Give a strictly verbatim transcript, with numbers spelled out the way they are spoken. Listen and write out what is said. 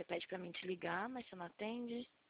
pede pra mim te ligar, mas você não atende.